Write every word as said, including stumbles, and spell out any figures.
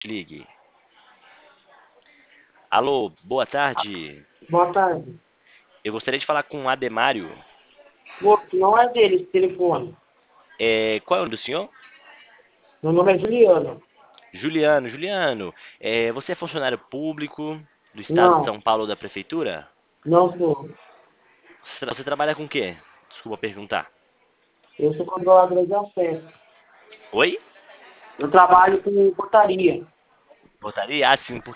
desligue. Alô, boa tarde. Boa tarde. Eu gostaria de falar com o Ademário. Moço, não é dele esse telefone. É, qual é o nome do senhor? Meu nome é Juliano. Juliano. Juliano, é, você é funcionário público do estado de Não, São Paulo da prefeitura? não sou. Você, você trabalha com o quê? Desculpa perguntar. Eu sou controlador de acesso. Oi? Eu trabalho com portaria. Portaria? Ah, sim,